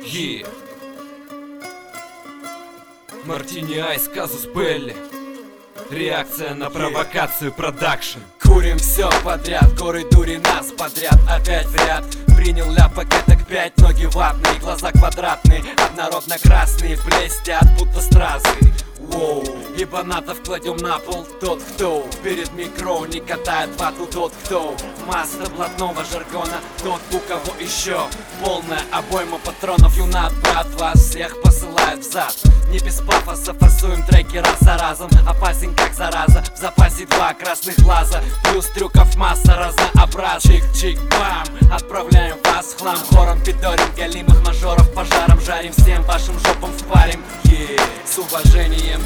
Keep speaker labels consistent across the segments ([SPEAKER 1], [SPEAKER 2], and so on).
[SPEAKER 1] Мартини Айс, казус белли. Реакция на провокацию, продакшн.
[SPEAKER 2] Курим все подряд, горы дури нас подряд. Опять в ряд, принял ля пакеток 5. Ноги ватные, глаза квадратные, однородно-красные, блестят, будто стразы. Воу, и банатов кладем на пол. Тот, кто перед микро не катает вату. Тот, кто масса блатного жаргона. Тот, у кого еще полная обойма патронов. Юнат, брат, вас всех посылает в зад. Не без пафоса, фасуем треки раз за разом. Опасен как зараза, в запасе 2 красных глаза. Плюс трюков масса разнообразных. Чик-чик-бам, отправляем вас в хлам. Хором пидорим, галимых мажоров пожаром. Жарим всем вашим жопам впарим. С уважением,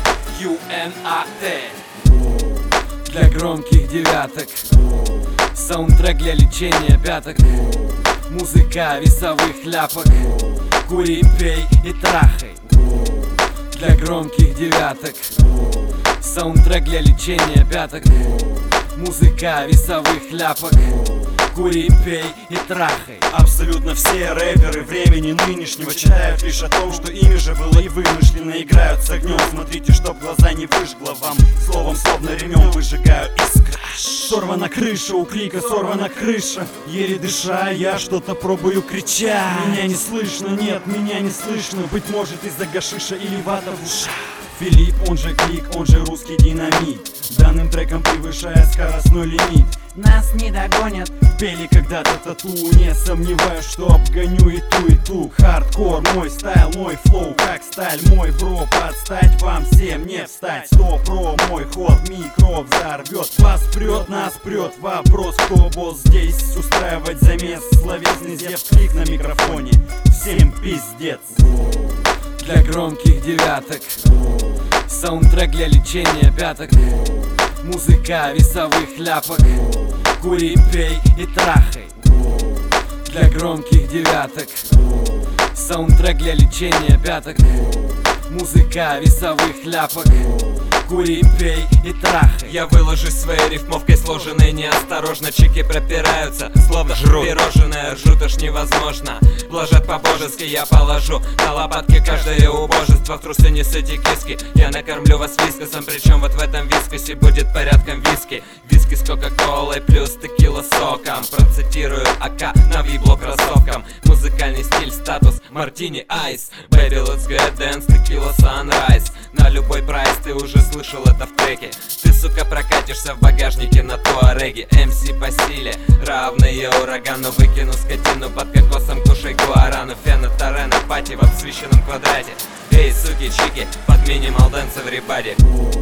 [SPEAKER 2] UNAT. Для громких девяток, саундтрек для лечения пяток. Музыка весовых ляпок. Кури, пей и трахай. Для громких девяток, саундтрек для лечения пяток. Музыка весовых ляпок. Кури, пей и трахай.
[SPEAKER 3] Абсолютно все рэперы времени нынешнего читают лишь о том, что ими же было и вымышленно. Играют с огнем, смотрите, чтоб глаза не выжгло вам. Словом, словно ремнем выжигаю искры. Сорвана крыша, у клика сорвана крыша. Еле дыша, я что-то пробую кричать. Меня не слышно, нет, меня не слышно. Быть может из-за гашиша или вата в ушах. Филипп, он же клик, он же русский динамит. Данным треком превышая скоростной лимит. Нас не догонят. Пели когда-то тату. Не сомневаюсь, что обгоню и ту. Хардкор, мой стайл, мой флоу, как сталь, мой бро. Подстать вам всем не встать. 100 мой ход, микро взорвет. Вас прет, нас прет. Вопрос, кто босс здесь? Устраивать замес, словесный зев, клик на микрофоне. Всем пиздец.
[SPEAKER 2] Для громких девяток, саундтрек для лечения пяток. Музыка весовых ляпок. Кури, пей и трахай. Для громких девяток, саундтрек для лечения пяток. Музыка весовых ляпок. Кури, пей и трахай.
[SPEAKER 1] Я выложусь своей рифмовкой сложенной неосторожно. Чики пропираются, словно жрут пирожное. Ржут аж невозможно. Блажат по-божески, я положу на лопатки каждое убожество. В трусы несите киски, я накормлю вас вискосом. Причем вот в этом вискосе будет порядком виски. Виски с кока-колой плюс текила соком. Процитирую АК на вибло кроссовкам. Музыкальный стиль, статус, Мартини Айс. Baby, let's get dance, текила sunrise. На любой прайс, ты уже слышал это в треке. Ты, сука, прокатишься в багажнике на туареге. МС по силе, равные урагану. Выкину скотину под кокосом, кушай гуарану. Фена, Торена, пати в обсвеченном квадрате. Эй, суки, чики, под минимал дэнс everybody.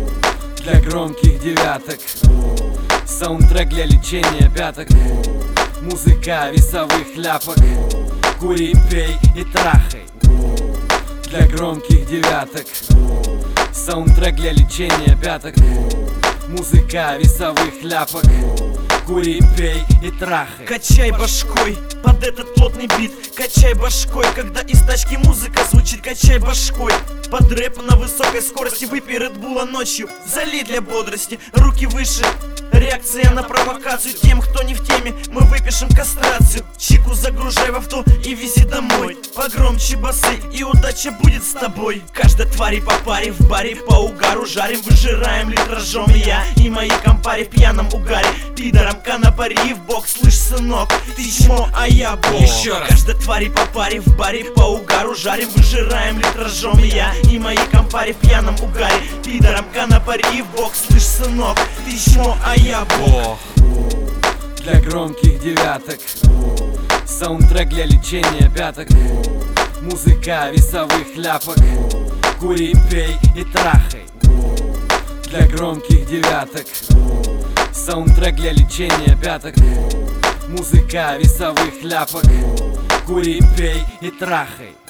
[SPEAKER 2] Для громких девяток, саундтрек для лечения пяток. Музыка весовых ляпок. Кури, пей и трахай. Для громких девяток, саундтрек для лечения пяток. Музыка весовых ляпок. Кури, пей и трахай.
[SPEAKER 4] Качай башкой под этот плотный бит. Качай башкой, когда из тачки музыка звучит. Качай башкой под рэп на высокой скорости. Выпей редбула ночью, залей для бодрости. Руки выше, реакция на провокацию. Тем, кто не в теме, мы выпишем кастрацию. Чику загружай в авто и вези домой. Погромче басы, и удача будет с тобой. Каждой твари по паре в баре по угару. Жарим, выжираем литражом. Я и мои компари в пьяном угаре. Пидорам канапари в бок, слышь, сынок, ты чмо, а я бог.
[SPEAKER 1] Еще раз.
[SPEAKER 4] Каждой твари по паре в баре по угару. Жарим, выжираем литражом. Я и мои компари в пьяном угаре. Пидорам канапари в бок, слышь, сынок, ты чмо, а я бог.
[SPEAKER 2] Для громких девяток, саундтрек для лечения пяток. Музыка весовых ляпок. Кури, пей и трахай. Для громких девяток, саундтрек для лечения пяток. Музыка весовых ляпок. Кури, пей и трахай.